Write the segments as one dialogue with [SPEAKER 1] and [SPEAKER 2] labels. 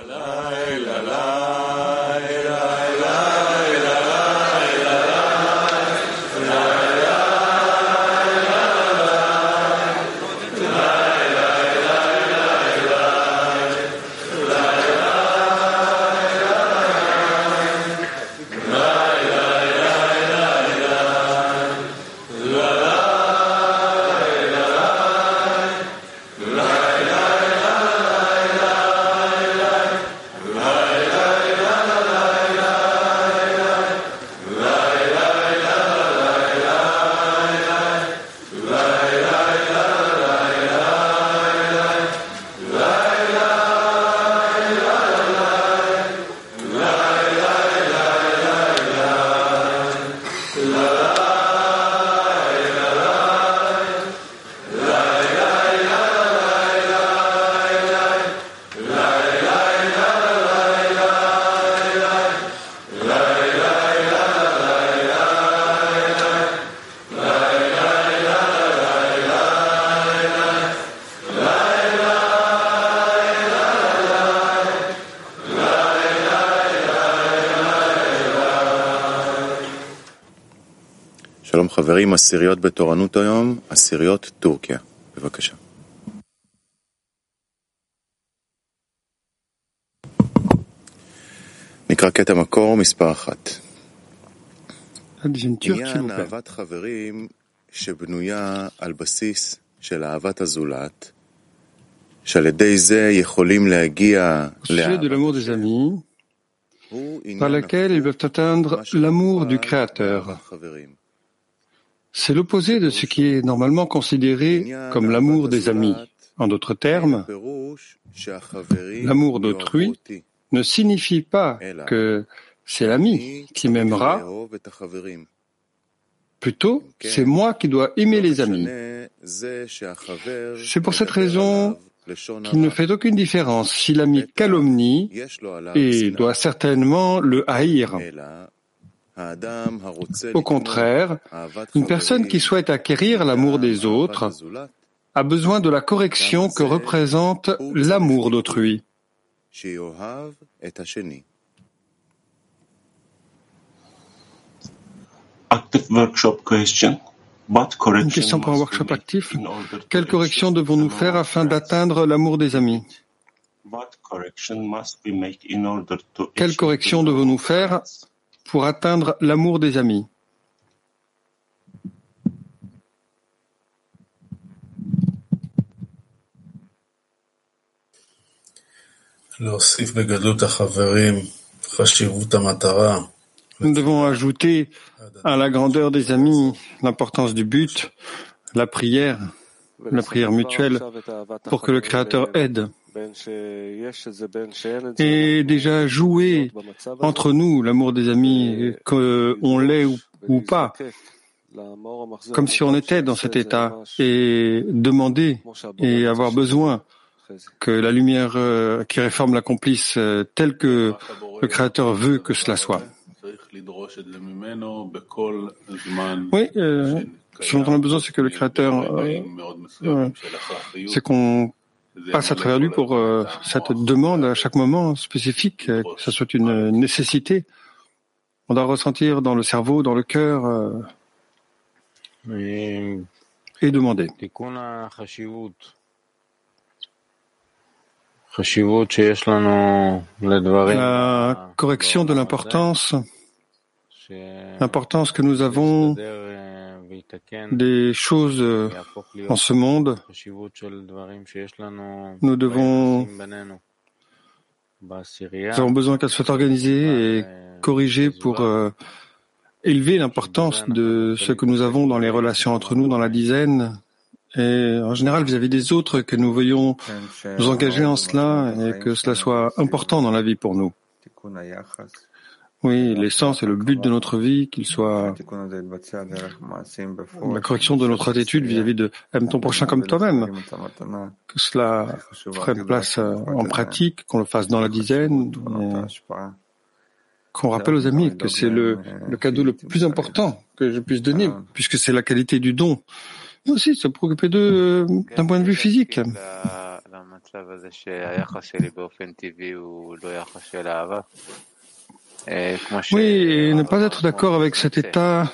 [SPEAKER 1] שלום חברים, עשיריות בתורנות היום, עשיריות טורקיה. בבקשה. נקרא קטע מקור מספר 1. עניין אהבת חברים שבנויה על בסיס של אהבת הזולת, שעל ידי זה יכולים להגיע
[SPEAKER 2] לאהבה par laquelle ils peuvent atteindre l'amour du Créateur. C'est l'opposé de ce qui est normalement considéré comme l'amour des amis. En d'autres termes, l'amour d'autrui ne signifie pas que c'est l'ami qui m'aimera. Plutôt, c'est moi qui dois aimer les amis. C'est pour cette raison qu'il ne fait aucune différence si l'ami calomnie et doit certainement le haïr. Au contraire, une personne qui souhaite acquérir l'amour des autres a besoin de la correction que représente l'amour d'autrui.
[SPEAKER 3] Active workshop question.
[SPEAKER 2] Une question pour un workshop actif. Quelle correction devons-nous faire afin d'atteindre l'amour des amis? Quelle correction devons-nous faire pour atteindre l'amour des amis? Nous devons ajouter à la grandeur des amis l'importance du but, la prière mutuelle pour que le Créateur aide. Et déjà jouer entre nous l'amour des amis, qu'on l'ait ou pas, comme si on était dans cet état, et demander et avoir besoin que la lumière qui réforme l'accomplisse telle que le Créateur veut que cela soit. Oui, ce dont on a besoin, c'est que le Créateur, c'est qu'on passe à travers lui pour cette demande à chaque moment spécifique, que ce soit une nécessité. On doit ressentir dans le cerveau, dans le cœur, et demander. La correction de l'importance que nous avons des choses en ce monde, nous avons besoin qu'elles soient organisées et corrigées pour élever l'importance de ce que nous avons dans les relations entre nous, dans la dizaine, et en général vis-à-vis des autres, que nous veuillons nous engager en cela et que cela soit important dans la vie pour nous. Oui, l'essence et le but de notre vie, qu'il soit la correction de notre attitude vis-à-vis de aime ton prochain comme toi-même, que cela prenne place en pratique, qu'on le fasse dans la dizaine, qu'on rappelle aux amis que c'est le cadeau le plus important que je puisse donner, puisque c'est la qualité du don. Mais aussi se préoccuper d'eux d'un point de vue physique. Oui, et ne pas être d'accord avec cet état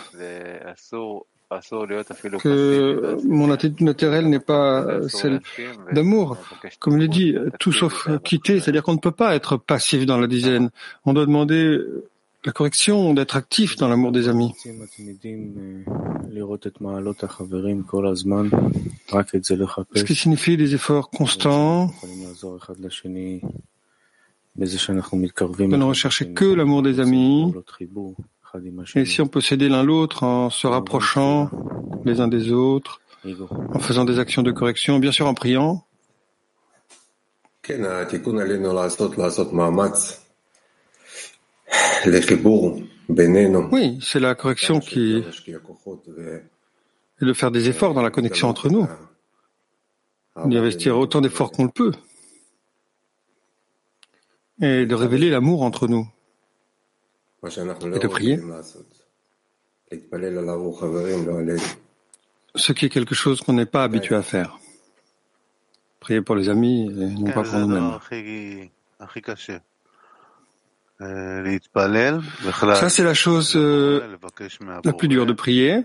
[SPEAKER 2] que mon attitude naturelle n'est pas celle d'amour. Comme il est dit, tout sauf quitter, c'est-à-dire qu'on ne peut pas être passif dans la dizaine. On doit demander la correction, d'être actif dans l'amour des amis. Ce qui signifie des efforts constants, de ne rechercher que l'amour des amis. Et si on peut s'aider l'un l'autre en se rapprochant les uns des autres, en faisant des actions de correction, bien sûr en priant. Oui, c'est la correction qui est de faire des efforts dans la connexion entre nous, d'y investir autant d'efforts qu'on le peut, et de révéler l'amour entre nous, et de prier. Ce qui est quelque chose qu'on n'est pas habitué à faire. Prier pour les amis et non pas pour nous-mêmes. Ça, c'est la chose la plus dure de prier,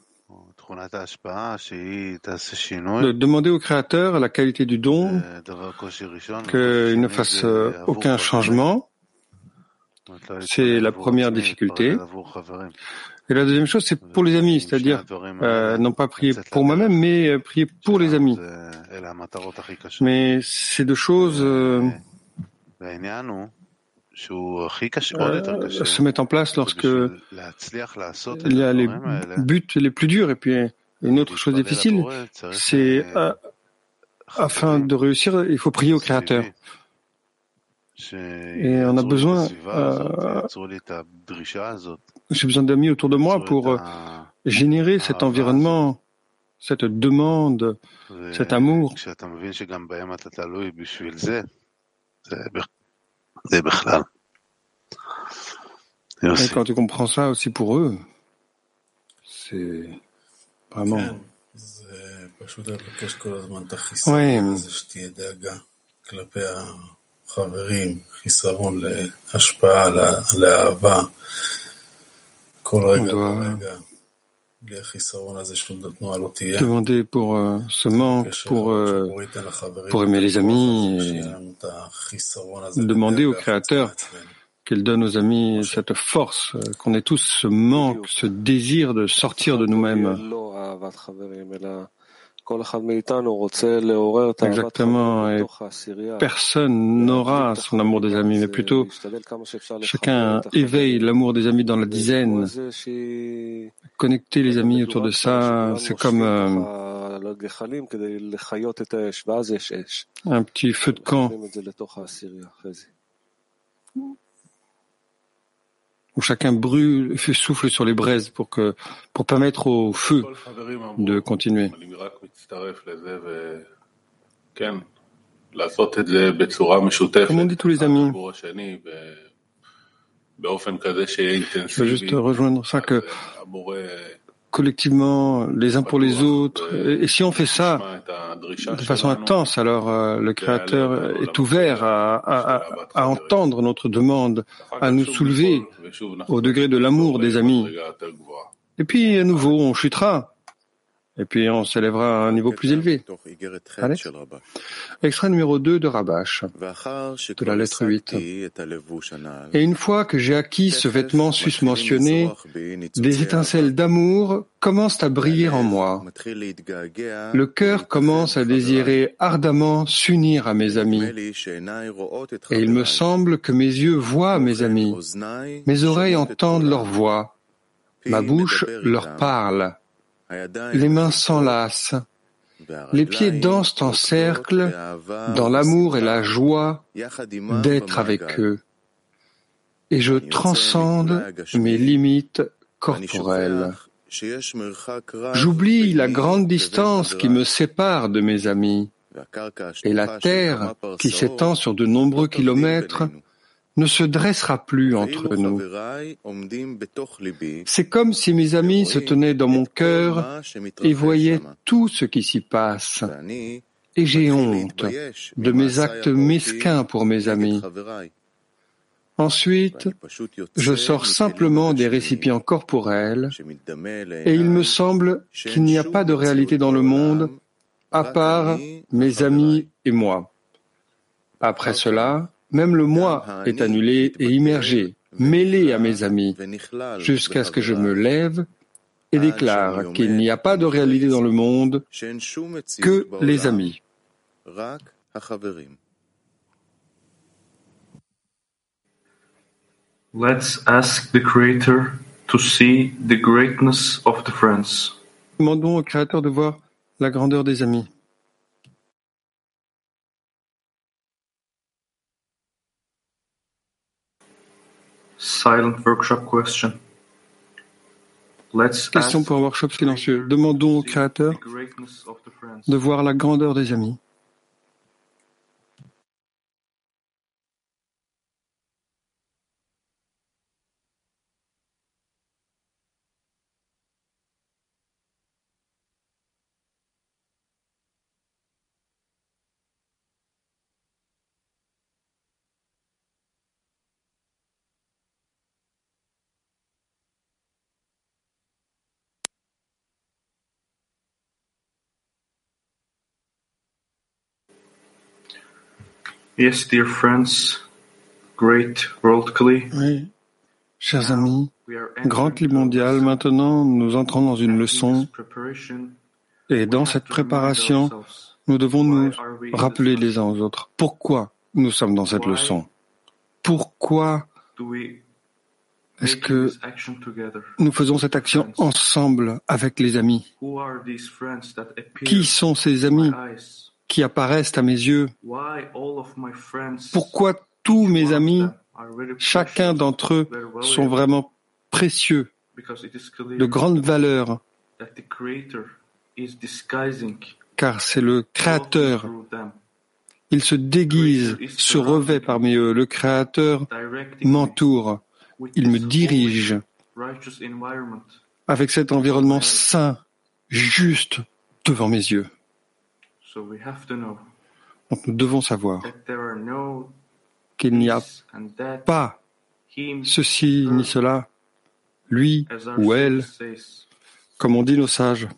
[SPEAKER 2] de demander au Créateur la qualité du don, qu'il ne fasse aucun changement. C'est la première difficulté. Et la deuxième chose, c'est pour les amis, c'est-à-dire non pas prier pour moi-même, mais prier pour les amis. Mais ces deux choses se mettent en place lorsque il y a les buts les plus durs. Et puis une autre chose difficile, c'est afin de réussir, il faut prier au Créateur. Et on a besoin, j'ai besoin d'amis autour de moi pour générer cet environnement, cette demande, cet amour. Et quand tu comprends ça aussi pour eux, c'est vraiment... Oui. On doit demander pour ce manque, pour aimer les amis, et demander au Créateur qu'il donne aux amis cette force, qu'on ait tous ce manque, ce désir de sortir de nous-mêmes. Exactement, et personne n'aura son amour des amis, mais plutôt chacun éveille l'amour des amis dans la dizaine. Connecter les amis autour de ça, c'est comme un petit feu de camp où chacun brûle, souffle sur les braises pour permettre au feu de continuer. Comme on dit tous les amis, je veux juste rejoindre ça que collectivement, les uns pour les autres, et si on fait ça de façon intense, alors le Créateur est ouvert à entendre notre demande, à nous soulever au degré de l'amour des amis. Et puis à nouveau, on chutera. Et puis on s'élèvera à un niveau plus élevé. Allez. Extrait numéro 2 de Rabash, de la lettre 8. Et une fois que j'ai acquis ce vêtement susmentionné, des étincelles d'amour commencent à briller en moi. Le cœur commence à désirer ardemment s'unir à mes amis. Et il me semble que mes yeux voient mes amis, mes oreilles entendent leur voix, ma bouche leur parle. Les mains s'enlacent, les pieds dansent en cercle dans l'amour et la joie d'être avec eux. Et je transcende mes limites corporelles. J'oublie la grande distance qui me sépare de mes amis, et la terre qui s'étend sur de nombreux kilomètres ne se dressera plus entre nous. C'est comme si mes amis se tenaient dans mon cœur et voyaient tout ce qui s'y passe. et j'ai honte de mes actes mesquins pour mes amis. Ensuite, je sors simplement des récipients corporels et il me semble qu'il n'y a pas de réalité dans le monde à part mes amis et moi. Après cela, même le moi est annulé et immergé, mêlé à mes amis, jusqu'à ce que je me lève et déclare qu'il n'y a pas de réalité dans le monde que les amis.
[SPEAKER 3] Let's ask the Creator to see the greatness of the friends.
[SPEAKER 2] Demandons au Créateur de voir la grandeur des amis.
[SPEAKER 3] Silent workshop question.
[SPEAKER 2] Question pour un workshop silencieux. Demandons au Créateur de voir la grandeur des amis.
[SPEAKER 3] Yes, dear friends, great world Kli.
[SPEAKER 2] Oui, chers amis, Grand Kli mondial, maintenant nous entrons dans une leçon et dans cette préparation, nous devons nous rappeler les uns aux autres pourquoi nous sommes dans cette leçon. Pourquoi est-ce que nous faisons cette action ensemble avec les amis? Qui sont ces amis qui apparaissent à mes yeux? Pourquoi tous mes amis, chacun d'entre eux, sont vraiment précieux, de grande valeur, car c'est le Créateur. Il se déguise, se revêt parmi eux. Le Créateur m'entoure, il me dirige avec cet environnement sain, juste devant mes yeux. Donc nous devons savoir qu'il n'y a pas ceci ni cela, lui ou elle, comme on dit nos sages.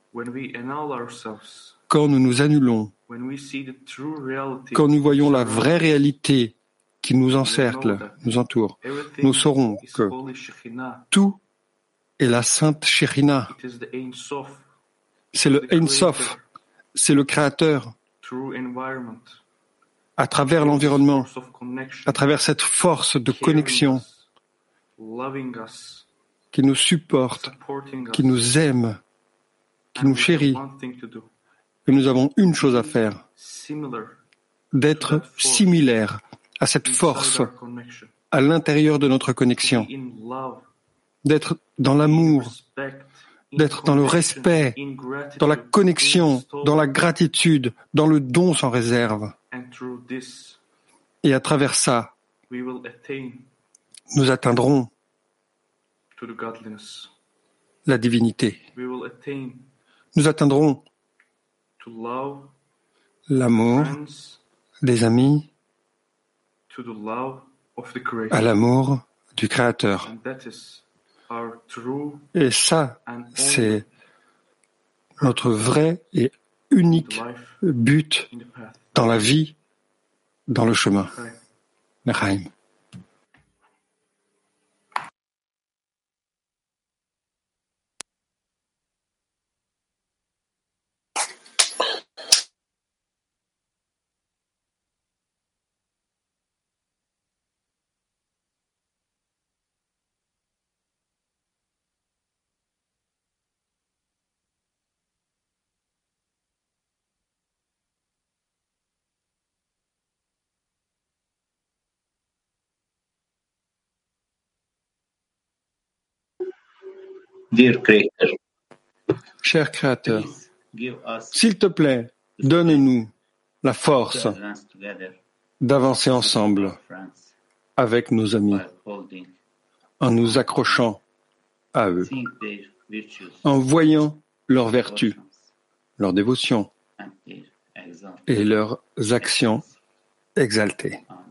[SPEAKER 2] Quand nous nous annulons, quand nous voyons la vraie réalité qui nous encercle, nous entoure, nous saurons que tout est la Sainte Shekhinah. C'est le Ein Sof, c'est le Créateur. À travers l'environnement, à travers cette force de connexion qui nous supporte, qui nous aime, qui nous chérit. Et nous avons une chose à faire, d'être similaires à cette force à l'intérieur de notre connexion, d'être dans l'amour, d'être dans le respect, dans la connexion, dans la gratitude, dans le don sans réserve. Et à travers ça, nous atteindrons la divinité. Nous atteindrons l'amour des amis à l'amour du Créateur. Et ça, c'est notre vrai et unique but dans la vie, dans le chemin. L'Chaim.
[SPEAKER 4] Dear Creator,
[SPEAKER 2] Cher Créateur, s'il te plaît, donne-nous la force d'avancer ensemble avec nos amis, en nous accrochant à eux, en voyant leurs vertus, leur dévotion et leurs actions exaltées.